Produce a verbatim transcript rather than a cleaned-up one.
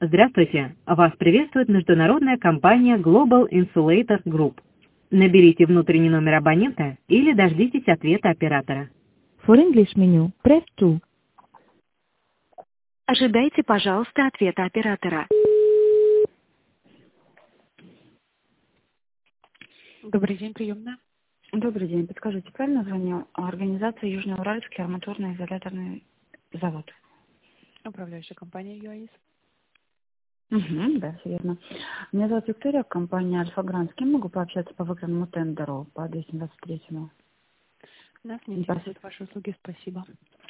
Здравствуйте! Вас приветствует международная компания Global Insulator Group. Наберите внутренний номер абонента или дождитесь ответа оператора. For English menu, press two. Ожидайте, пожалуйста, ответа оператора. Добрый день, приемная. Добрый день. Подскажите, правильно звоню? Организация Южноуральский арматурно-изоляторный завод. Управляющая компания ЮАИС. Угу, да, все верно. Меня зовут Виктория, компания Альфа Грант. С кем могу пообщаться по выигранному тендеру по двести двадцать третьему? Нас не интересуют ваши услуги, спасибо.